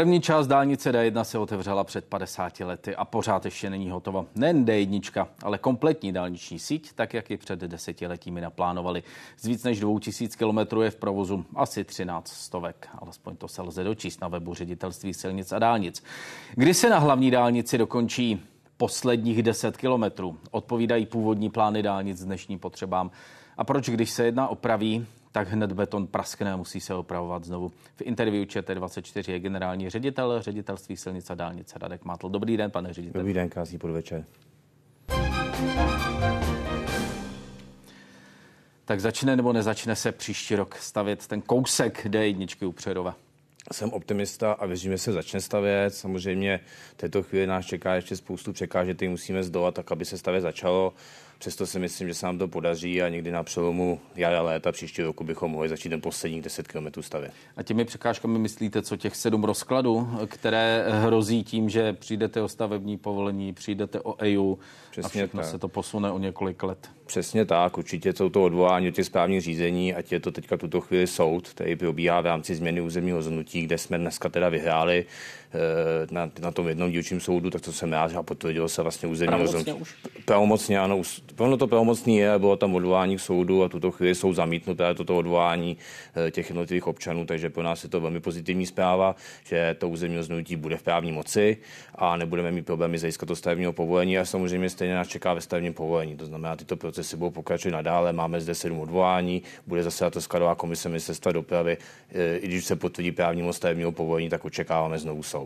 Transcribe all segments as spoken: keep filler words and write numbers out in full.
První část dálnice D jedna se otevřela před padesáti lety a pořád ještě není hotova. Nejen D jedna, ale kompletní dálniční síť, tak jak ji před desetiletími naplánovali. Z víc než dvou tisíc kilometrů je v provozu asi třináct stovek. Alespoň to se lze dočíst na webu Ředitelství silnic a dálnic. Kdy se na hlavní dálnici dokončí posledních deset kilometrů? Odpovídají původní plány dálnic s dnešním potřebám. A proč, když se jedná o pravý, tak hned beton praskne a musí se opravovat znovu? V interview Č T dvacet čtyři je generální ředitel Ředitelství silnic a dálnic Radek Mátl. Dobrý den, pane ředitel. Dobrý den, krásný podvečer. Tak začne nebo nezačne se příští rok stavět ten kousek D jedna u Přerova? Jsem optimista a věřím, že se začne stavět. Samozřejmě v této chvíli nás čeká ještě spoustu překážek, které musíme zdolat, tak aby se stavět začalo. Přesto si myslím, že se nám to podaří a někdy na přelomu jara a léta příští roku bychom mohli začít ten posledních deset kilometrů stavět. A těmi překážkami myslíte, co těch sedm rozkladů, které hrozí tím, že přijdete o stavební povolení, přijdete o E I U a všechno se to posune o několik let? Přesně tak, určitě jsou to odvolání od těch správních řízení, ať je to teďka tuto chvíli soud, který probíhá v rámci změny územního rozhodnutí, kde jsme dneska teda vyhráli na, na tom jednom dílčím soudu, tak to jsem rád a potvrdilo se vlastně územní rozhodnutí. Pravomocně, ano, ono to pravomocný je, bylo tam odvolání k soudu a tuto chvíli jsou zamítnuté toto odvolání těch jednotlivých občanů, takže pro nás je to velmi pozitivní zpráva, že to územní rozhodnutí bude v právní moci a nebudeme mít problémy získat to stavebního povolení a samozřejmě stejně nás čeká ve stavebním povolení. To znamená, tyto procesy budou pokračovat nadále, máme zde sedm odvolání, bude zase to skladová komise ministerstva dopravy, i když se potvrdí právní moc stavebního povolení, tak očekáváme znovu soud.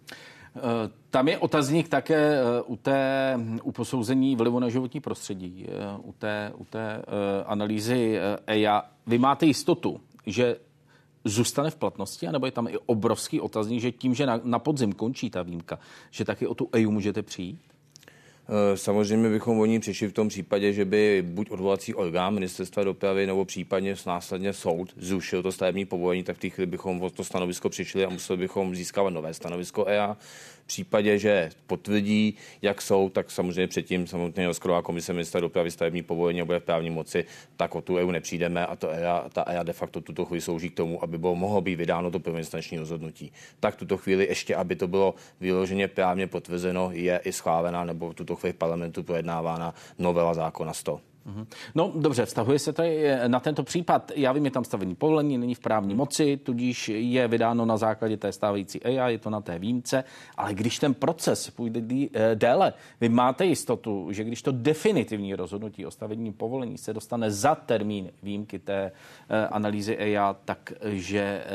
Tam je otazník také u té u posouzení vlivu na životní prostředí, u té, u té analýzy E I A. Vy máte jistotu, že zůstane v platnosti, anebo je tam i obrovský otazník, že tím, že na, na podzim končí ta výjimka, že taky o tu E I U můžete přijít? Samozřejmě bychom o ní přišli v tom případě, že by buď odvolací orgán ministerstva dopravy nebo případně následně soud zrušil to stavební povolení, tak v té chvíli bychom o to stanovisko přišli a museli bychom získávat nové stanovisko E I A. V případě, že potvrdí, jak jsou, tak samozřejmě předtím samozřejmě rozkladová komise ministerstva dopravy stavební povolení a bude v právní moci, tak o tu E I U nepřijdeme a to E I A, ta E I A de facto tuto chvíli slouží k tomu, aby bylo mohlo být vydáno to prvoinstanční rozhodnutí. Tak tuto chvíli ještě, aby to bylo vyloženě právně potvrzeno, je i schválená nebo tuto chvíli v parlamentu projednávána novela zákona sto. No dobře, vztahuje se to na tento případ. Já vím, je tam stavební povolení, není v právní moci, tudíž je vydáno na základě té stávající E I A, je to na té výjimce, ale když ten proces půjde déle, vy máte jistotu, že když to definitivní rozhodnutí o stavebním povolení se dostane za termín výjimky té analýzy E I A, takže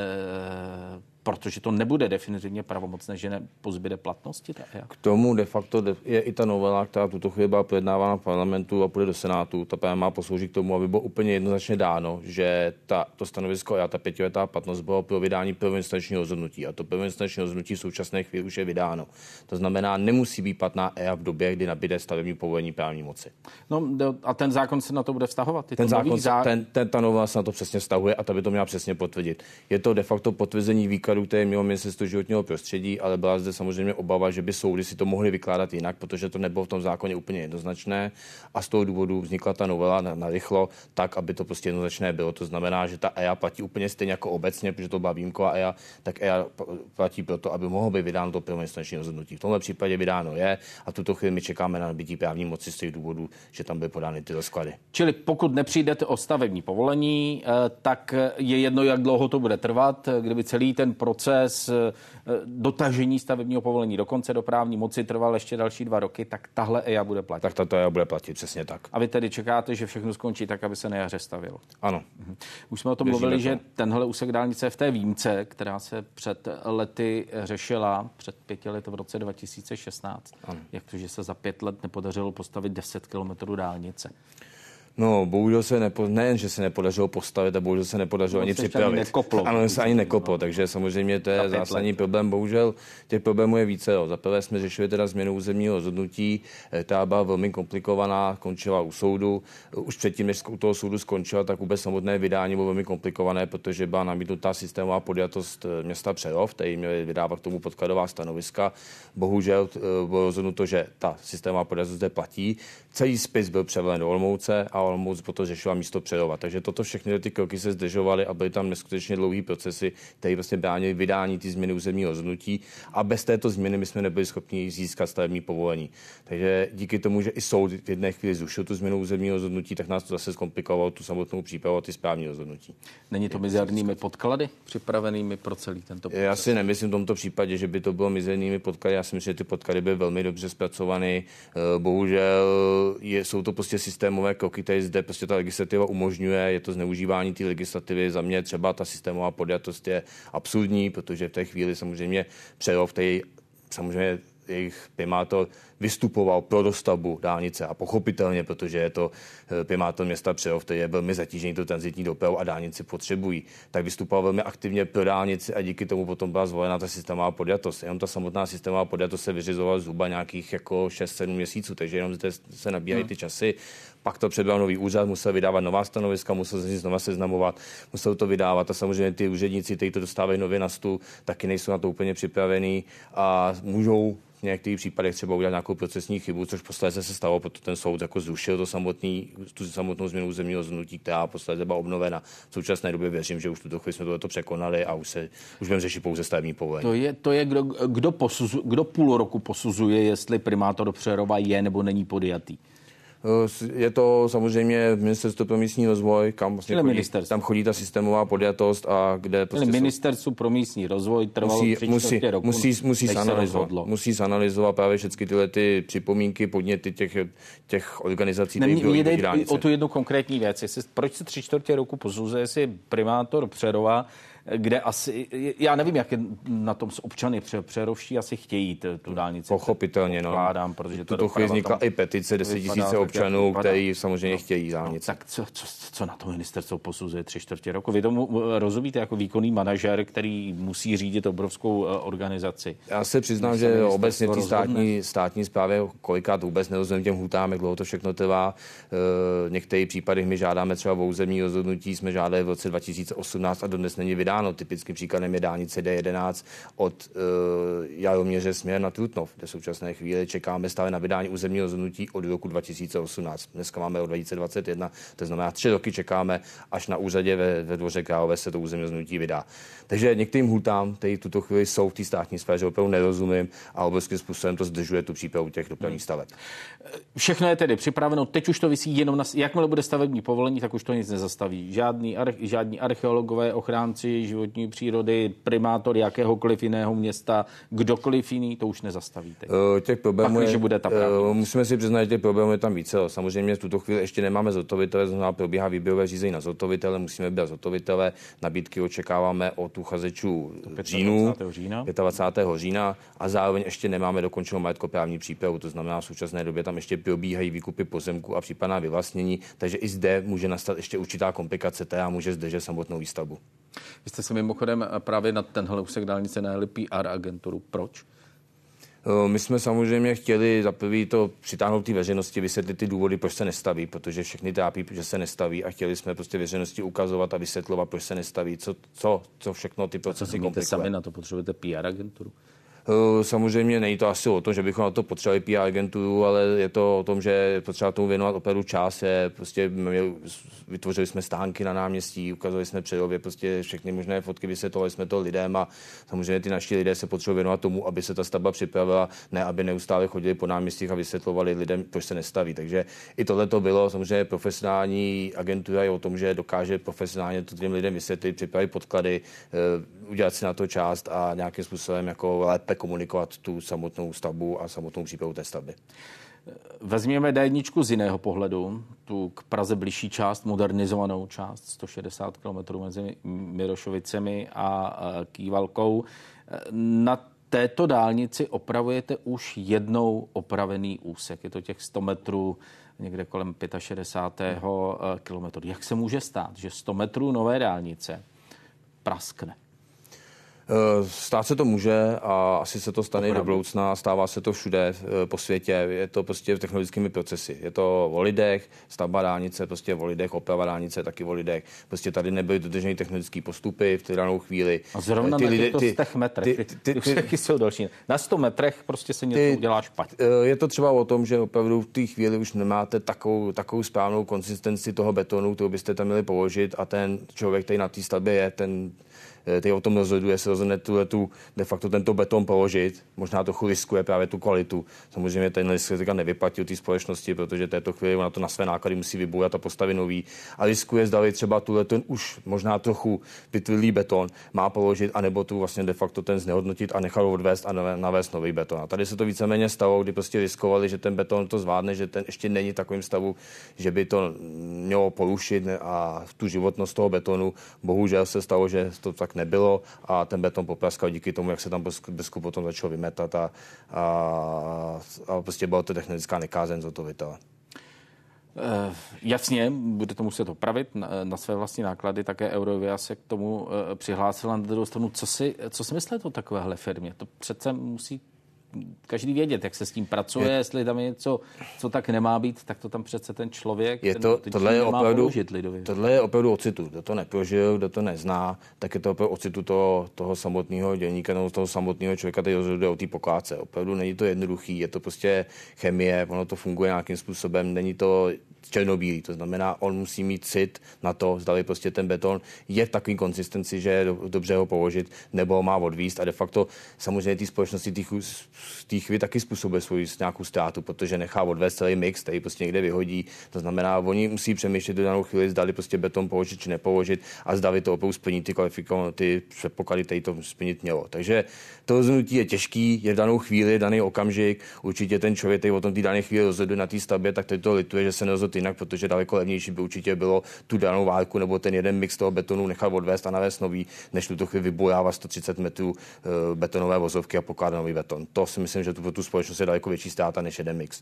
protože to nebude definitivně pravomocné, že nepozbyde platnosti? K tomu de facto je i ta novela, která tuto chvíli byla projednávána v parlamentu a půjde do Senátu. Ta právě má posloužit k tomu, aby bylo úplně jednoznačně dáno, že ta, to stanovisko a ta pětiletá platnost bylo pro vydání prvoinstančního rozhodnutí. A to prvoinstanční rozhodnutí v současné chvíli už je vydáno. To znamená, nemusí být platná E I A v době, kdy nabíde stavební povolení právní moci. No a ten zákon se na to bude vztahovat? Ten zákon, zá... ten, ten, ta novela se na to přesně vztahuje a ta by to měla přesně potvrdit. Je to de facto potvrzení výkladu, které mělo ministerstvo životního prostředí, ale byla zde samozřejmě obava, že by soudy si to mohly vykládat jinak, protože to nebylo v tom zákoně úplně jednoznačné a z toho důvodu vznikla ta novela na, na rychlo tak, aby to prostě jednoznačné bylo. To znamená, že ta E I A platí úplně stejně jako obecně, protože to byla výjimková E I A, tak E I A platí proto, aby mohlo být vydáno to prvoinstanční rozhodnutí. V tomhle případě vydáno je a tuto chvíli my čekáme na nabití právní moci z těch důvodů, že tam byly podány ty rozklady. Čili pokud nepřijdete o stavební povolení, tak je jedno, jak dlouho to bude trvat, kdyby celý ten proces dotažení stavebního povolení dokonce do právní moci trval ještě další dva roky, tak tahle E I A bude platit. Tak tato E I A bude platit, přesně tak. A vy tedy čekáte, že všechno skončí tak, aby se na jaře stavělo? Ano. Mhm. Už jsme o tom Věříme mluvili, to. Že tenhle úsek dálnice je v té výjimce, která se před lety řešila, před pěti lety v roce dva tisíce šestnáct. Ano. Jak to, že se za pět let nepodařilo postavit deset kilometrů dálnice? No, bohužel se nepo, nejen, že se nepodařilo postavit, a bohužel se nepodařilo no, ani připravit. Nekoplo, ano, se ani nekoplo, no. Takže samozřejmě to je zásadní let. problém. Bohužel těch problémů je více. Za prvé jsme řešili teda změnu územního rozhodnutí, ta byla velmi komplikovaná, končila u soudu. Už předtím, než u toho soudu skončila, tak vůbec samotné vydání bylo velmi komplikované, protože byla namítnutá systémová podjatost města Přerov, který měli vydávat k tomu podkladová stanoviska. Bohužel bylo rozhodnuto, že ta systémová podjatost zde platí. Celý spis byl převelen do Olomouce a Olomouc potom řešila místo Přerova. Takže toto všechny ty kroky se zdržovaly a byly tam neskutečně dlouhý procesy, které vlastně bránily vydání ty změny územního rozhodnutí a bez této změny my jsme nebyli schopni získat stavební povolení. Takže díky tomu, že i soud v jedné chvíli zrušil tu změnu územního rozhodnutí, tak nás to zase zkomplikovalo tu samotnou přípravu a ty správní rozhodnutí. Není to mizernými podklady připravenými pro celý tento proces? Já si nemyslím v tomto případě, že by to bylo mizernými podklady. Já si myslím, že ty podklady byly velmi dobře zpracovány. Bohužel je, jsou to prostě systémové kroky, které zde prostě ta legislativa umožňuje. Je to zneužívání té legislativy. Za mě třeba ta systémová podjatost je absurdní, protože v té chvíli samozřejmě Přerov, který samozřejmě jejich primátor vystupoval pro dostavbu dálnice a pochopitelně, protože je to primátor města Přerov, který je velmi zatížený to tranzitní dopravu a dálnici potřebují, tak vystupoval velmi aktivně pro dálnici a díky tomu potom byla zvolena ta systémová podjatost. Jenom ta samotná systémová podjatost se vyřizovala zhruba nějakých jako šest sedm měsíců, takže jenom zde se nabíhají ty časy. Pak to předbral nový úřad, musel vydávat nová stanoviska, musel se znova seznamovat, musel to vydávat a samozřejmě ty úředníci, kteří to dostávají nově na stůl, taky nejsou na to úplně připravení a můžou v některých případech třeba udělat nějakou procesní chybu, což posléze se stalo, protože ten soud jako zrušil to samotný, tu samotnou změnu územního rozhodnutí, která posléze byla obnovena. V současné době věřím, že už tuto chvíli jsme tohleto překonali a už se už budeme řešit pouze stavební povolení. To je, to je kdo, kdo, posuzu, kdo půl roku posuzuje, jestli primátor Přerova je nebo není podjatý. Je to samozřejmě Ministerstvo pro místní rozvoj, kam vlastně chodí, tam chodí ta systémová podjatost a kde prostě Ministerstvo pro místní rozvoj trvalo musí, tři musí, roku, musí, musí zanalizovat, musí zanalizovat právě všechny tyhle ty připomínky, podněty těch, těch organizací. Mě jde o tu jednu konkrétní věc. Jestli, proč se tři čtvrtě roku posuzuje, jestli primátor Přerova, kde asi, já nevím, jak je na tom s občany Přerovští asi chtějí tu dálnici. Pochopitelně, no. Vkládám, protože to tuto chvíli vznikla i petice deset tisíc občanů, kteří samozřejmě no, chtějí dálnici. No, tak co, co, co na to ministerstvo posuzuje tři čtvrtě roku? Vy tomu rozumíte jako výkonný manažer, který musí řídit obrovskou organizaci? Já se přiznám, že obecně ty státní, státní správě kolikrát vůbec nerozumím těm hůtám, jak dlouho to všechno trvá. V některých případech my žádáme třeba o územní rozhodnutí, jsme žádali v roce dva tisíce osmnáct a dodnes není vydáno. Typickým příkladem je dálnice D jedenáct od uh, Jaroměře směr na Trutnov, kde v současné chvíli čekáme stále na vydání územního rozhodnutí od roku dva tisíce osmnáct. Dneska máme od dva tisíce dvacet jedna, to znamená tři roky čekáme, až na úřadě ve, ve Dvoře Králové se to územní rozhodnutí vydá. Takže některým hůtám, které v tuto chvíli jsou v té státní sféře, opravdu nerozumím a obrovským způsobem to zdržuje tu přípravu těch dopravních staveb. Všechno je tedy připraveno, teď už to visí jenom na, jakmile bude stavební povolení, tak už to nic nezastaví. Žádný, žádní archeologové, ochránci životní přírody, primátor jakéhokoliv jiného města, kdokoliv jiný, to už nezastavíte. Uh, těch problémů Pak, je, bude ta uh, musíme si přiznat, že těch problémů je tam více. Samozřejmě v tuto chvíli ještě nemáme zhotovitele, znamená probíhá výběrové řízení na zhotovitele, musíme být zhotovitele, nabídky očekáváme od uchazečů říjnu, dvacátého října a zároveň ještě nemáme dokončenou majetkoprávní přípravu, to znamená v současné době tam ještě probíhají výkupy pozemku a případná vyvlastnění, takže i zde může nastat ještě určitá komplikace, která může zdržet samotnou výstavbu. Vy jste se mimochodem právě na tenhle úsek dálnice najeli P R agenturu. Proč? My jsme samozřejmě chtěli za prvý to přitáhnout té veřejnosti, vysvětlit ty důvody, proč se nestaví, protože všechny trápí, že se nestaví a chtěli jsme prostě veřejnosti ukazovat a vysvětlovat, proč se nestaví, co, co, co všechno ty procesy komplikuje. Sami na to potřebujete P R agenturu? Samozřejmě není to asi o tom, že bychom na to potřebovali P R agenturu, ale je to o tom, že potřeba tomu věnovat opravdu čas. Je, prostě vytvořili jsme stánky na náměstí, ukazovali jsme Přerově prostě všechny možné fotky, vysvětlovali jsme to lidem a samozřejmě ty naši lidé se potřebují věnovat tomu, aby se ta stavba připravila, ne aby neustále chodili po náměstích a vysvětlovali lidem, proč se nestaví. Takže i tohle to bylo samozřejmě profesionální agentura je o tom, že dokáže profesionálně to těm lidem vysvětlit, připravit podklady, udělat si na to část a nějakým způsobem jako lépe komunikovat tu samotnou stavbu a samotnou přípravu té stavby. Vezměme D jedna z jiného pohledu, tu k Praze blížší část, modernizovanou část, sto šedesát kilometrů mezi Mirošovicemi a Kývalkou. Na této dálnici opravujete už jednou opravený úsek. Je to těch sto metrů, někde kolem šedesát pět kilometrů. Jak se může stát, že sto metrů nové dálnice praskne? Stát se to může a asi se to stane do budoucna, stává se to všude po světě. Je to prostě technologickými procesy. Je to o lidech, stavba dálnice, prostě o lidech, oprava dálnice, taky o lidech. Prostě tady nebyly dodrženy technologické postupy v té danou chvíli. A zrovna ty na těchto stech metrech, ty, ty, ty, ty, ty, ty, ty jsou další. Na sto metrech prostě se něco ty, udělá špatně. Je to třeba o tom, že opravdu v té chvíli už nemáte takovou, takovou správnou konsistenci toho betonu, kterou byste tam měli položit a ten člověk, který na té stavbě je, ten ty o tom rozhoduje, se rozhodne tu, tu, de facto tento beton položit, možná trochu riskuje právě tu kvalitu. Samozřejmě ten risk nevyplatil té společnosti, protože této chvíli ona to na své náklady musí vybojat a postavit nový. A riskuje, zdali třeba tuhle ten už možná trochu vytvrdlý beton má položit, anebo tu vlastně de facto ten znehodnotit a nechat ho odvést a navést nový beton. A tady se to víceméně stalo, kdy prostě riskovali, že ten beton to zvládne, že ten ještě není v takovém stavu, že by to mělo porušit a tu životnost toho betonu. Bohužel se stalo, že to tak nebylo a ten beton popraskal díky tomu, jak se tam blesku potom začalo vymetat a, a, a prostě byla to technická nekázeň zhotovitele. Uh, jasně, bude to muset opravit na, na své vlastní náklady, také Eurovia se k tomu uh, přihlásila na druhou stranu. Co si, co si myslíte o takovéhle firmě? To přece musí každý vědět, jak se s tím pracuje, je, jestli tam je něco, co tak nemá být, tak to tam přece ten člověk je to, ten, tohle, je opravdu, tohle je opravdu ocitu. Kdo to neprožil, kdo to nezná, tak je to opravdu ocitu toho, toho samotného dělníka nebo toho samotného člověka, který rozhoduje o té pokládce. Opravdu není to jednoduchý, je to prostě chemie, ono to funguje nějakým způsobem, není to černobílý, to znamená, on musí mít cit na to, zdali prostě ten beton je v takové konsistenci, že je dobře ho položit, nebo ho má odvízt a de facto samozřejmě té společnosti té chvíli taky způsobuje svou nějakou ztrátu, protože nechá odvést celý mix, který prostě někde vyhodí. To znamená, oni musí přemýšlet do danou chvíli, zdali prostě beton položit či nepoložit a zdali to opravdu splní ty kvalifikované, ty předpoklady, které to splnit mělo. Takže to rozhodnutí je těžký, je v danou chvíli, daný okamžik. Určitě ten člověk, který o tom té dané chvíli rozhoduje na té stavbě, tak to lituje, že se nerozhodl jinak, protože daleko levnější by určitě bylo tu danou válku nebo ten jeden mix toho betonu nechat odvést a navést nový, než tuto chvíli vybojává sto třicet metrů e, betonové vozovky a pokládat nový beton. To si myslím, že tu pro tu společnost je daleko větší ztráta než jeden mix.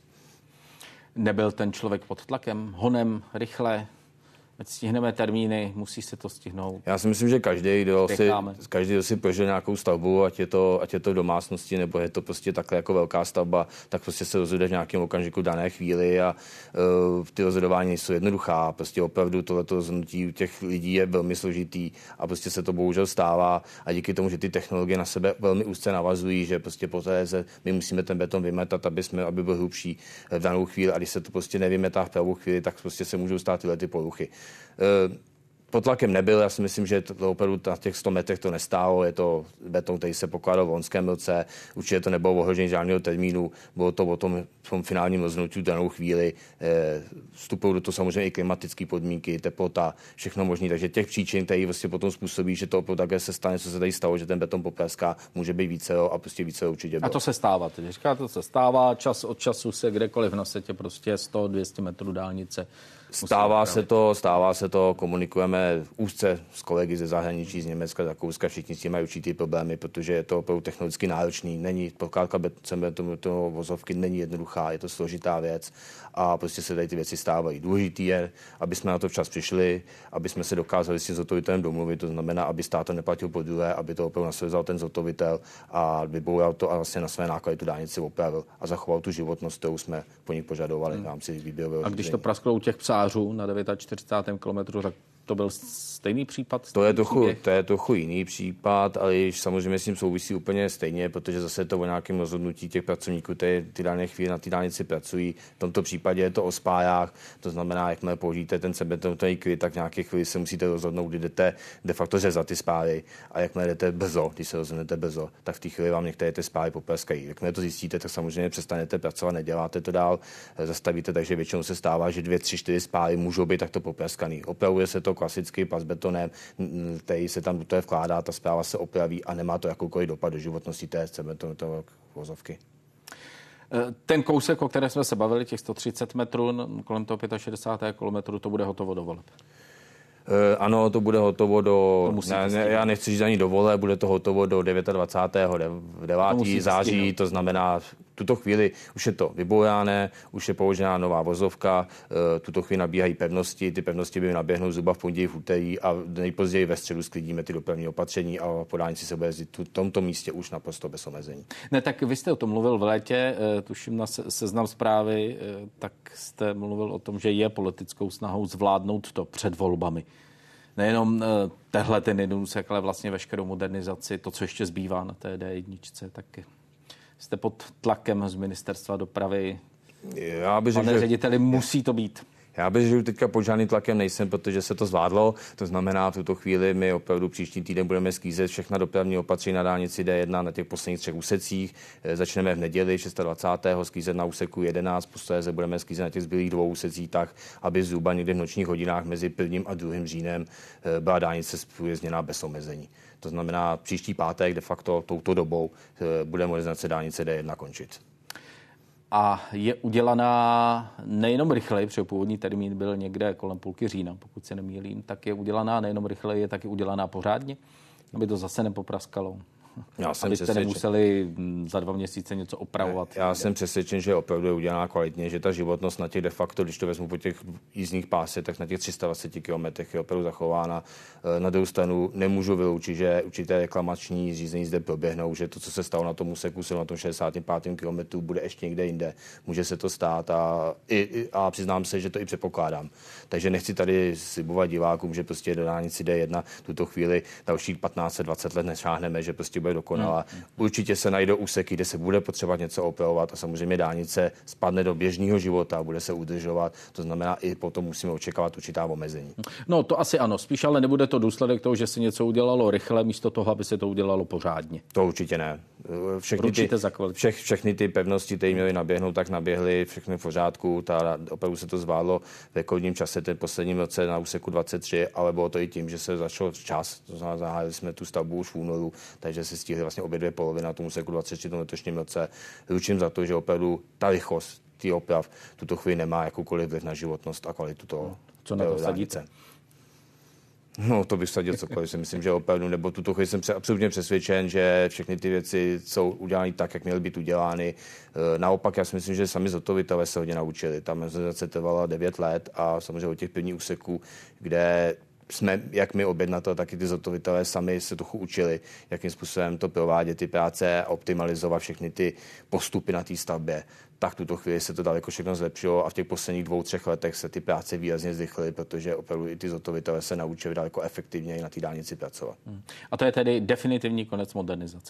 Nebyl ten člověk pod tlakem, honem, rychle? Stihneme termíny, musí se to stihnout. Já si myslím, že každý, kdo si, každý, kdo si prožil nějakou stavbu, ať je, to, ať je to v domácnosti, nebo je to prostě takhle jako velká stavba, tak prostě se rozhoduje v nějakém okamžiku dané chvíli a uh, ty rozhodování nejsou jednoduchá. Prostě opravdu tohleto rozhodnutí u těch lidí je velmi složitý a prostě se to bohužel stává a díky tomu, že ty technologie na sebe velmi úzce navazují, že prostě poté se my musíme ten beton vymetat, aby, jsme, aby byl hlubší v danou chvíli a když se to prostě nevymetá v pravou chvíli, tak prostě se můžou stát tyhle ty poruchy. Pod tlakem nebyl, já si myslím, že to opravdu na těch sto metrech to nestálo, je to beton, který se pokládal v loňském roce, určitě to nebylo ohrožení žádného termínu, bylo to o tom, v tom finálním rozhodnutí danou chvíli, vstupují do toho samozřejmě i klimatické podmínky, teplota, všechno možné, takže těch příčin, které vlastně potom způsobí, že to opravdu také se stane, co se tady stalo, že ten beton popraská, může být více a prostě více určitě bylo. A to se stává, tedy říkáte, to se stává, čas od času se kdekoliv na světě prostě sto dvě stě metrů dálnice. Stává se to, stává se to, komunikujeme úzce s kolegy ze zahraničí, z Německa, z Rakouska, všichni s tím mají určitý problémy, protože je to opravdu technologicky náročný, není, pokládka betonu vozovky není jednoduchá, je to složitá věc a prostě se tady ty věci stávají. Důležitý je, aby jsme na to včas přišli, aby jsme se dokázali s tím zhotovitelem domluvit, to znamená, aby stát to neplatil po druhé, aby to opravdu nasvězal ten zhotovitel a vyboural to a vlastně na své náklady tu dálnici opravil a zachoval tu životnost, kterou jsme po nich požadovali v rámci výběrového. A když to prasklo u těch psářů na čtyřicátém devátém kilometru, tak to byl stejný případ? To je, trochu, to je trochu jiný případ, ale již samozřejmě s tím souvisí úplně stejně, protože zase je to o nějakém rozhodnutí těch pracovníků, kteří ty dané chvíli na té dálnici pracují. V tomto případě je to o spájách, to znamená, jakmile použijete ten sebetonový kryt, tak v nějaké chvíli se musíte rozhodnout, kdy jdete de facto řezat ty spály a jakmile jdete brzo, když se rozhodnete brzo, tak v té chvíli vám některé ty spály popraskají. Jakmile to zjistíte, tak samozřejmě přestanete pracovat, neděláte to dál, zastavíte, takže většinou se stává, že dvě, tři, čtyři spály můžou být takto popraskaný. Opravuje se to klasicky pas betonem, který se tam do toho vkládá, ta správa se opraví a nemá to jakoukoliv dopad do životnosti té cementové vozovky. Ten kousek, o kterém jsme se bavili, těch sto třicet metrů, kolem toho šedesát pět kilometrů, to bude hotovo do voleb. Ano, to bude hotovo do, ne, ne, já nechci říct ani do vole, bude to hotovo do dvacátého devátého září, to znamená tuto chvíli už je to vybouráné, už je položená nová vozovka, tuto chvíli nabíhají pevnosti, ty pevnosti by naběhnou zhruba v pondělí, v úterý a nejpozději ve středu sklidíme ty dopravní opatření a po dálnici se bude jezdit v tomto místě už naprosto bez omezení. Ne, tak vy jste o tom mluvil v létě, tuším na Seznam Zprávy, tak jste mluvil o tom, že je politickou snahou zvládnout to před volbami. Nejenom tehle ten jeden úsek, ale vlastně veškerou modernizaci, to, co ještě zbývá na té D jedna, tak jste pod tlakem z ministerstva dopravy. Já bych Pane řekl, řediteli, musí to být. Já bych řekl, teďka pod žádným tlakem nejsem, protože se to zvládlo. To znamená, v tuto chvíli my opravdu příští týden budeme sklízet všechna dopravní opatření na dálnici D jedna na těch posledních třech úsecích. Začneme v neděli dvacátého šestého sklízet na úseku jedenáct, posléze budeme sklízet na těch zbylých dvou úsecích tak, aby zhruba někde v nočních hodinách mezi prvním a druhým říjnem byla dálnice zprůjezdněná bez omezení. To znamená, příští pátek de facto touto dobou bude modernizace dálnice D jedna končit. A je udělaná nejenom rychleji, protože původní termín byl někde kolem půlky října, pokud se nemýlím, tak je udělaná nejenom rychleji, je taky udělaná pořádně, aby to zase nepopraskalo. Já jsem abyste přesvědčen. nemuseli za dva měsíce něco opravovat. Já jsem přesvědčen, že opravdu je udělaná kvalitně, že ta životnost na těch de facto, když to vezmu po těch jízdních pásech, tak na těch tři sta dvacet kilometrech je opravdu zachována. Na druhou stranu nemůžu vyloučit, že určité reklamační řízení zde proběhnou, že to, co se stalo na tom úseku, se na tom šedesátém pátém kilometru, bude ještě někde jinde. Může se to stát a, i, a přiznám se, že to i předpokládám. Takže nechci tady slibovat divákům, že prostě do dálnici D jedna tuto chvíli dalších patnáct dvacet let nešáhneme, že prostě bude dokonalá. Hmm. Určitě se najdou úseky, kde se bude potřebovat něco opravovat a samozřejmě dálnice spadne do běžného života, bude se udržovat. To znamená, i potom musíme očekávat určitá omezení. No to asi ano, spíš ale nebude to důsledek toho, že se něco udělalo rychle, místo toho, aby se to udělalo pořádně. To určitě ne. Všechny ty, všech, všechny ty pevnosti, které měly naběhnout, tak naběhly, všechny v pořádku. Ta, opravdu se to zvládlo v rekordním čase, ten posledním roce na úseku dvacet tři, ale bylo to i tím, že se začal čas. To znamená, zahájili jsme tu stavbu už v únoru, takže se stihly vlastně obě dvě poloviny na tom úseku dvacet tři v letošním roce. Ručím za to, že opravdu ta rychlost tý oprav tuto chvíli nemá jakoukoliv vliv na životnost a kvalitu toho. Co na to sadíte? No, to bych sadil cokoliv, si myslím, že opravdu, nebo tuto chvíli jsem absolutně přesvědčen, že všechny ty věci jsou udělány tak, jak měly být udělány. Naopak, já si myslím, že sami zhotovitelé se hodně naučili. Ta modernizace trvala devět let a samozřejmě od těch prvních úseků, kde jsme, jak my objednatel, tak i ty zhotovitelé sami se trochu učili, jakým způsobem to provádět, ty práce a optimalizovat všechny ty postupy na té stavbě. Tak tuto chvíli se to daleko všechno zlepšilo a v těch posledních dvou, třech letech se ty práce výrazně zrychlily, protože opravdu i ty zhotovitelé se naučili daleko efektivněji na té dálnici pracovat. Hmm. A to je tedy definitivní konec modernizace?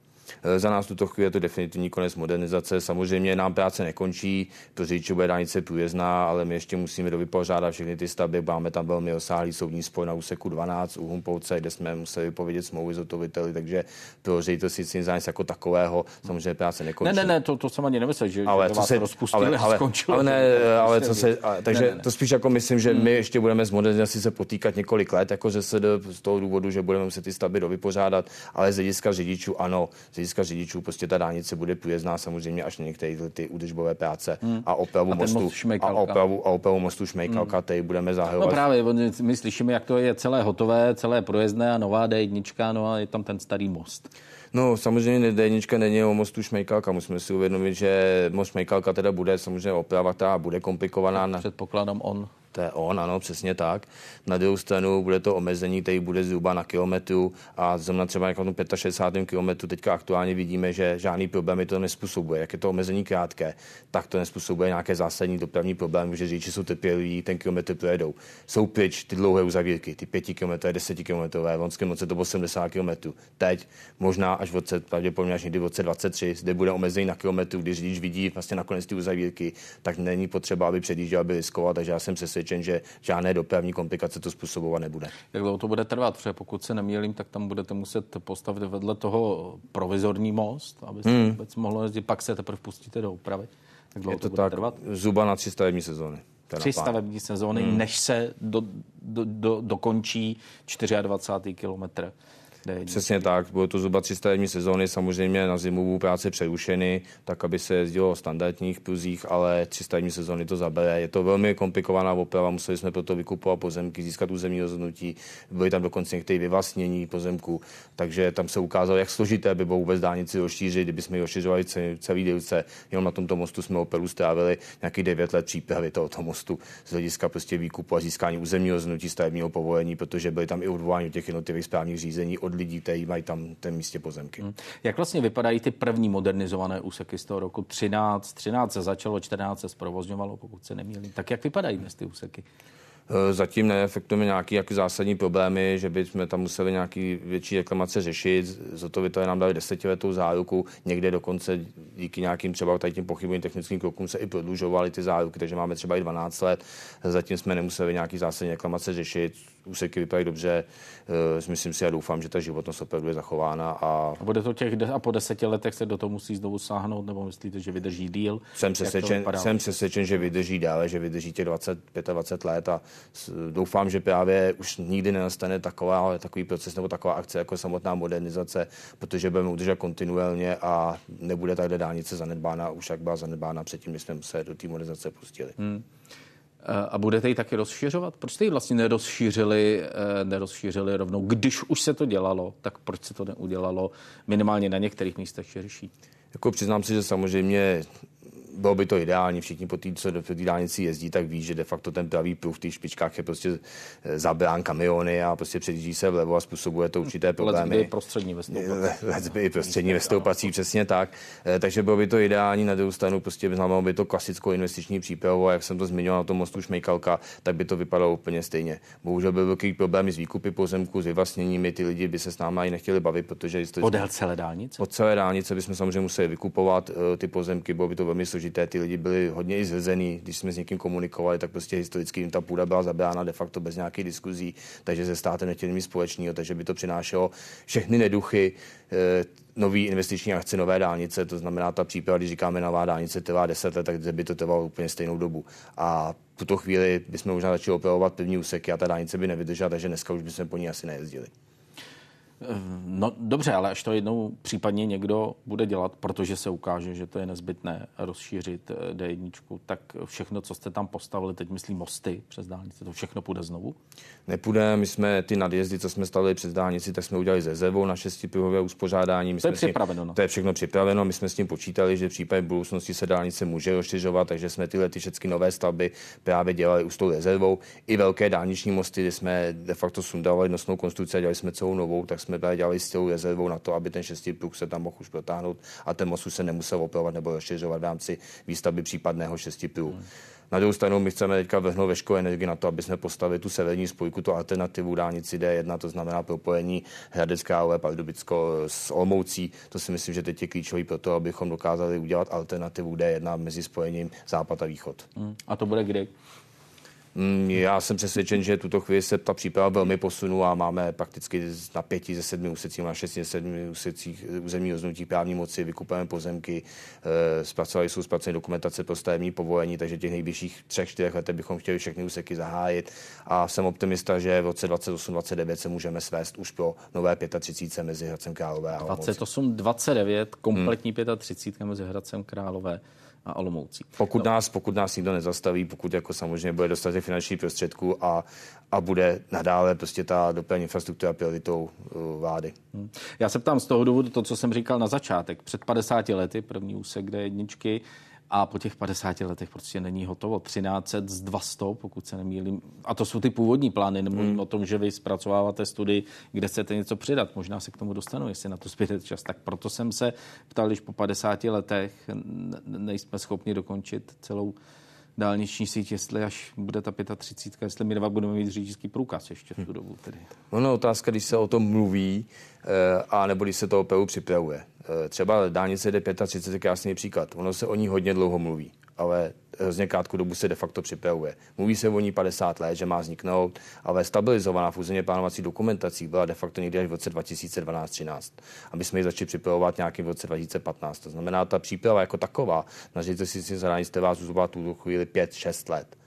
Za nás tuto chvíli je to definitivní konec modernizace. Samozřejmě nám práce nekončí, pro řidiče bude dálnice průjezdná, ale my ještě musíme dovypořádat všechny ty stavby. Máme tam velmi rozsáhlý soudní spor na úseku dvanáct u Humpolce, kde jsme museli vypovědět smlouvy s zhotoviteli, takže pro ředitelství silnic jako takového samozřejmě práce nekončí. Ne, ne, ne, to, to jsem ani nemyslel, že, ale že to vás se, rozpustili ale, a skončilo. Ale, ne, ale co se, a, takže ne, ne, ne. To spíš jako myslím, že hmm. my ještě budeme s modernizací se potýkat několik let, jako že se do, z toho důvodu, že budeme muset ty stavby dovypořádat, ale z hlediska řidičů ano, z hlediska řidičů prostě ta dálnice bude průjezdná samozřejmě až na některé ty údržbové práce hmm. a opravu a mostu most a opravu, a opravu mostu Šmejkalka, hmm. tady budeme zahajovat. No právě, my slyšíme, jak to je celé hotové, celé průjezdné a nová D jedna, no a je tam ten starý most. No, samozřejmě D jedna není o mostu Šmejkalka. Musíme si uvědomit, že most Šmejkalka teda bude samozřejmě oprava, ta bude komplikovaná. Na... Předpokládám on. To je on, ano, přesně tak. Na druhou stranu bude to omezení, který bude zhruba na kilometru a zrovna třeba jako na šedesátém pátém kilometru teďka aktuálně vidíme, že žádný problémy to nespůsobuje. Jak je to omezení krátké, tak to nespůsobuje nějaké zásadní dopravní problémy, že řidiči jsou trpěliví, ten kilometr projedou. Jsou pryč ty dlouhé uzavírky, ty pěti kilometrové, deseti kilometrové, v loňském roce to bylo sedmdesát kilometrů. Teď možná až v roce, pravděpodobně až někdy v roce dvacet tři, zde bude omezení na kilometru, když řidič vidí vlastně nakonec ty uzavírky, tak není potřeba, aby předjížděl, aby riskoval, takže já jsem přesvědčen, že žádné dopravní komplikace to způsobovat nebude. Jak dlouho to bude trvat? Protože pokud se nemýlím, tak tam budete muset postavit vedle toho provizorní most, aby se hmm. vůbec mohlo jezdit, pak se teprve pustíte do úpravy. Jak dlouho je to, to bude tak trvat? Zhruba na tři stavební sezóny. Tři stavební sezóny, hmm. než se do, do, do, dokončí dvacátý čtvrtý kilometr. Přesně tak, bylo to zhruba tři stavební sezóny, samozřejmě na zimovou práci přerušeny, tak aby se jezdilo v standardních pruzích, ale tři stavební sezóny to zabere. Je to velmi komplikovaná oprava, museli jsme proto vykupovat pozemky, získat územní rozhodnutí, byly tam dokonce některé vyvlastnění pozemků, takže tam se ukázalo, jak složité by bylo vůbec dálnici rozšířit, kdyby jsme ji rozšiřovali celý délce. Jenom na tomto mostu jsme opravdu strávili nějakých devět let přípravy tohoto mostu z hlediska prostě výkupu a získání územního rozhodnutí, stavebního povolení, protože byly tam i odvolání těch jednotlivých správních řízení od lidí, kteří mají tam v tom místě pozemky. Hmm. Jak vlastně vypadají ty první modernizované úseky z toho roku třináct? třináct se začalo, čtrnáct se zprovozňovalo, pokud se nemýlím. Tak jak vypadají dnes ty úseky? Zatím neefektujeme nějaké jako zásadní problémy, že bychom tam museli nějaký větší reklamace řešit. Zotovitelé nám dali desetiletou záruku, někde dokonce díky nějakým třeba tady tím pochybným technickým krokům se i prodlužovaly ty záruky, takže máme třeba i dvanáct let. Zatím jsme nemuseli nějaký zásadní reklamace řešit. Úseky vypadají dobře, myslím si a doufám, že ta životnost opravdu je zachována. A, a bude to těch a po deseti letech se do toho musí znovu sáhnout, nebo myslíte, že vydrží díl? Jsem přesvědčen, jsem přesvědčen, že vydrží dále, že vydrží těch dvacet, dvacet pět let a doufám, že právě už nikdy nenastane taková, takový proces nebo taková akce jako samotná modernizace, protože budeme udržet kontinuálně a nebude takhle dálnice zanedbána, už jak byla zanedbána předtím, když jsme se do té modernizace pustili. Hmm. A budete ji taky rozšiřovat? Proč jste ji vlastně nerozšířili, nerozšířili rovnou? Když už se to dělalo, tak proč se to neudělalo minimálně na některých místech širší? Jako přiznám si, že samozřejmě bylo by to ideální, všichni po té, co do té dálnici jezdí, tak ví, že de facto ten pravý pruh v těch špičkách je prostě zabrán kamiony a prostě předjíždí se vlevo a způsobuje to určité problémy. Let's prostřední ve stoupacích. Let's by prostřední ve stoupacích, přesně tak. Takže bylo by to ideální, na druhou stranu prostě znamenalo by to klasickou investiční přípravu a jak jsem to zmiňoval na tom mostu Šmejkalka, tak by to vypadalo úplně stejně. Bohužel byl velký problém s výkupy pozemku, s vyvlastněními, ty lidi by se s námi nechtěli bavit, protože podél celé dálnice. Po celé dálnice bychom samozřejmě museli vykupovat ty pozemky, bylo by to velmi složité. Ty lidi byli hodně i zhrzený, když jsme s někým komunikovali, tak prostě historicky jim ta půda byla zabrána de facto bez nějakých diskuzí, takže se státem nechtěli mít společného, takže by to přinášelo všechny neduchy, e, nový investiční akce, nové dálnice, to znamená ta příprava, když říkáme nová dálnice trvá deset let, tak by to trvalo úplně stejnou dobu. A v tuto chvíli bychom možná začali opravovat první úseky a ta dálnice by nevydržela, takže dneska už bychom po ní asi nejezdili. No dobře, ale až to jednou případně někdo bude dělat, protože se ukáže, že to je nezbytné rozšířit D jedna, tak všechno, co jste tam postavili, teď myslím mosty přes dálnici, to všechno půjde znovu? Nepůjde, my jsme ty nadjezdy, co jsme stavili přes dálnici, tak jsme udělali s rezervou na šestipruhové uspořádání. My to je jsme připraveno. Tím, no. To je všechno připraveno, my jsme s tím počítali, že v případě budoucnosti se dálnice může rozšiřovat, takže jsme tyhle ty všechny nové stavby právě dělali už s tou rezervou. I velké dálniční mosty, kde jsme de facto sundávali nosnou konstrukci a dělali jsme celou novou, tak jsme právě dělali s celou rezervou na to, aby ten šestipruh se tam mohl už protáhnout a ten most už se nemusel opravovat nebo rozšiřovat v rámci výstavby případného šestipruhu. Hmm. Na druhou stranu my chceme teďka vrhnout veškerou energii na to, aby jsme postavili tu severní spojku, tu alternativu dálnici D jedna, to znamená propojení Hradec Králové, Pardubicko s Olomoucí. To si myslím, že teď je klíčový pro to, abychom dokázali udělat alternativu D jedna mezi spojením západ a východ. Hmm. A to bude kdy? Já jsem přesvědčen, že tuto chvíli se ta příprava velmi posunula a máme prakticky na pěti ze sedmi úsecích, na šesti ze sedmi úsecích územní rozhodnutí právní moci, vykupujeme pozemky, zpracovali jsou zpracované dokumentace pro stavební povolení, takže těch nejbližších třech, čtyřech letech bychom chtěli všechny úseky zahájit a jsem optimista, že v roce dvacet osm dvacet devět se můžeme svést už pro nové třicet pět mezi Hradcem Králové a Olomoucí. dvacet osm dvacet devět, kompletní hmm. třicet pět mezi Hradcem Králové a Olomoucí. Pokud nás, pokud nás nikdo nezastaví, pokud jako samozřejmě bude dostatek finančních prostředků a, a bude nadále prostě ta dopravní infrastruktura prioritou uh, vlády. Hmm. Já se ptám z toho důvodu to, co jsem říkal na začátek. Před padesáti lety první úsek D jedna a po těch padesáti letech prostě není hotovo. třináct set z dvě stě, pokud se nemýlím. A to jsou ty původní plány. Nemluvím hmm. o tom, že vy zpracováváte studii, kde chcete něco přidat. Možná se k tomu dostanu, jestli na to zbyde čas. Tak proto jsem se ptal, když po padesáti letech nejsme schopni dokončit celou dálniční síť, jestli až bude ta třicet pět, jestli my dva budeme mít řidičský průkaz ještě v tu dobu. Tedy. Ono otázka, když se o tom mluví, a nebo když se to opravdu připravuje. Třeba dálnice D třicet pět je krásný příklad. Ono se o ní hodně dlouho mluví, ale hrozně krátkou dobu se de facto připravuje. Mluví se o ní padesát let, že má vzniknout, ale stabilizovaná v územně plánovací dokumentací byla de facto někdy až v roce dva tisíce dvanáct třináct. Aby jsme ji začali připravovat nějaký v roce dva tisíce patnáct. To znamená, ta příprava jako taková na ředitelství silnic a dálnic trvá zhruba tu chvíli pět šest let.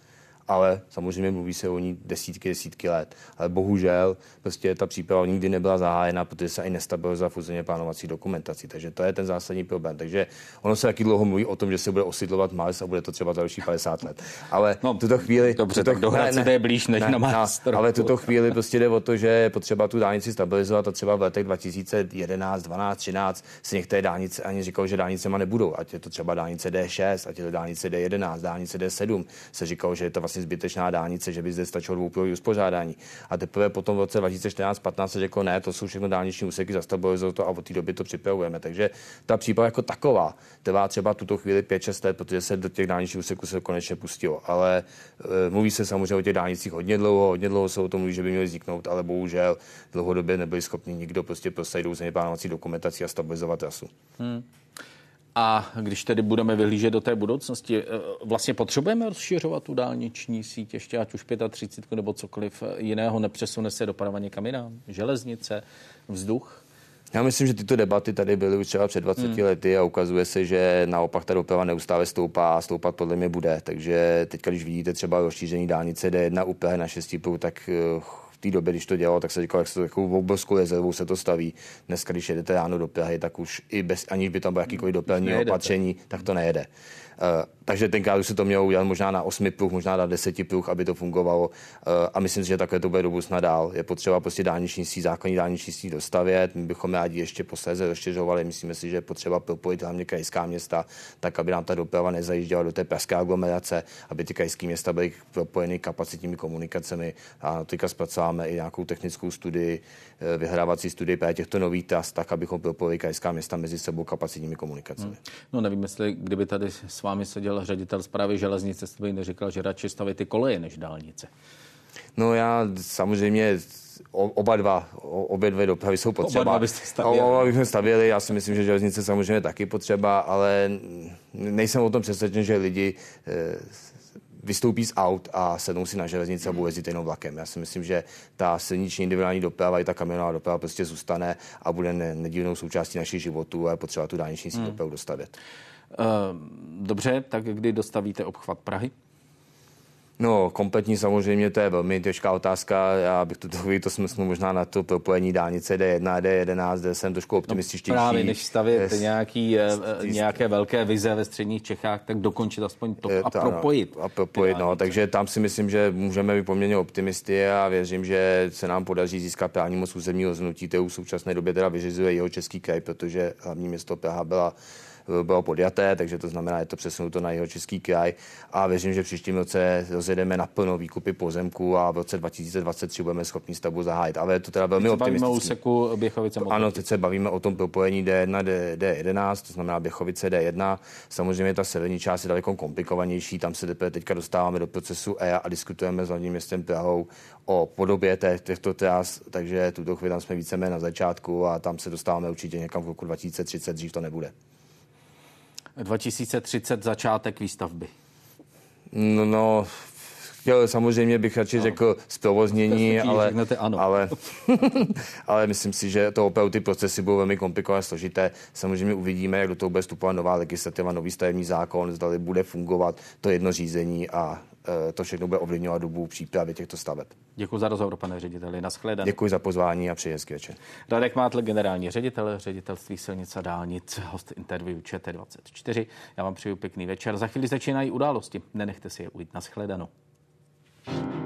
ale samozřejmě mluví se o ní desítky, desítky let. Ale bohužel prostě ta příprava nikdy nebyla zahájena, protože se ani nestabilizovala v územně plánovací dokumentaci. Takže to je ten zásadní problém. Takže ono se taky dlouho mluví o tom, že se bude osidlovat Mars a bude to třeba za další padesát let. Ale no, tuto chvíli... Dobře, tuto, tak do Hradce to je blíž než ne, na Mars. Ne, ale tuto chvíli prostě jde o to, že je potřeba tu dálnici stabilizovat a třeba v letech dva tisíce jedenáct, dvanáct, třináct se některé dálnice ani říkalo, že dálnicema nebudou. Ať je to třeba dálnice D šest, ať je to dálnice D jedenáct, dálnice D sedm. Se říkalo, že je to vlastně zbytečná dálnice, že by zde stačilo dvoupruhové uspořádání. A teprve potom v roce dva tisíce čtrnáct patnáct se řeklo, ne, to jsou všechno dálniční úseky, zastabilizovat to a od té doby to připravujeme. Takže ta příprava jako taková trvá třeba tuto chvíli pět šest let, protože se do těch dálničních úseků se konečně pustilo. Ale e, mluví se samozřejmě o těch dálnicích hodně dlouho, hodně dlouho se o tom mluví, že by měly vzniknout, ale bohužel dlouhodobě nebyli schopni nikdo prostě prosadit územně plánovací dokumentaci a stabilizovat trasu. Hmm. A když tedy budeme vyhlížet do té budoucnosti, vlastně potřebujeme rozšiřovat tu dálniční síť ještě, ať už třicet pět nebo cokoliv jiného, nepřesune se doprava někam jinam, železnice, vzduch? Já myslím, že tyto debaty tady byly už třeba před dvaceti hmm. lety a ukazuje se, že naopak ta doprava neustále stoupá a stoupat podle mě bude. Takže teď, když vidíte třeba rozšíření dálnice D jedna u Prahy na šesti pruh, tak v té době, když to dělalo, tak se říkalo, jak se to takovou obrovskou rezervou se to staví. Dneska, když jedete ráno do Prahy, tak už i bez, aniž by tam bylo jakýkoliv dopravní opatření, tak to nejede. Uh, takže tenkrát už se to mělo udělat možná na osmi pruh, možná na deseti pruh, aby to fungovalo. Uh, a myslím si, že takhle to bude do budoucna dál. Je potřeba prostě dálniční síť, základní dálniční síť dostavět. My bychom rádi ještě posléze rozšiřovali. Myslíme si, že je potřeba propojit hlavně krajská města, tak aby nám ta doprava nezajížděla do té pražské aglomerace, aby ty krajské města byly propojeny kapacitními komunikacemi. A teďka zpracováme i nějakou technickou studii, vyhrávací studii právě těchto nových tras, tak abychom propojili krajská města mezi sebou kapacitními komunikacemi. Hmm. No nevím, jestli kdyby tady s vámi seděl ředitel správy železnice, jste by neříkal, že radši staví ty koleje než dálnice. No já samozřejmě oba dva, obě dvě dopravy jsou potřeba. Oba dva byste stavěli. Oba bychom stavěli, já si myslím, že železnice samozřejmě taky potřeba, ale nejsem o tom přesvědčen, že lidi vystoupí z aut a sednou si na železnici a budou jezdit jenom vlakem. Já si myslím, že ta silniční individuální doprava i ta kamionová doprava prostě zůstane a bude nedílnou součástí našich životů a je potřeba tu dálniční síť dopravu dostavět. Dobře, tak kdy dostavíte obchvat Prahy? No, kompletní samozřejmě, to je velmi těžká otázka. Já bych tu chvíli to smysl možná na to propojení dálnice D jedna, D jedenáct, kde jsem trošku optimističtější. No právě, než stavět je, nějaký, nějaké velké vize ve středních Čechách, tak dokončit aspoň to a to, propojit. Ano, a propojit, no, takže tam si myslím, že můžeme být poměrně optimisty a věřím, že se nám podaří získat právní moc územního rozhodnutí, kterou v současné době teda vyřizuje Jihočeský kraj, protože hlavní město Praha byla bylo podjaté, takže to znamená, že to přesunuto na Jihočeský kraj a věřím, že v příštím roce rozjedeme naplno výkupy pozemků a v roce dva tisíce dvacet tři budeme schopni stavbu zahájit. Ale je to teda velmi optimistické. Bavíme o úseku Běchovice. Ano, teď se bavíme o tom propojení D jedna, D jedenáct, to znamená Běchovice D jedna. Samozřejmě ta severní část je daleko komplikovanější, tam se teprve teďka dostáváme do procesu E A a diskutujeme s hlavním městem Prahou o podobě těchto tras, takže tuto chvíli tam jsme víceméně na začátku a tam se dostáváme určitě někam v roku dva tisíce třicet, dřív to nebude. dva tisíce třicet začátek výstavby. No, no chtěl, samozřejmě bych radši řekl zprovoznění, ale, ale, ale myslím si, že to opravdu ty procesy budou velmi komplikované, složité. Samozřejmě uvidíme, jak do toho bude vstupovat nová legislativa, nový stavební zákon, zdali bude fungovat to jedno řízení a e, to všechno bude ovlivňovat dobu přípravy těchto staveb. Děkuji za rozhovor, pane řediteli. Nashledanou. Děkuji za pozvání a přeji hezký večer. Radek Mátl, generální ředitel ředitelství silnic a dálnic, host interview Č T dvacet čtyři. Já vám přeju pěkný večer. Za chvíli začínají události. Nenechte si je ujít. Nashledanou.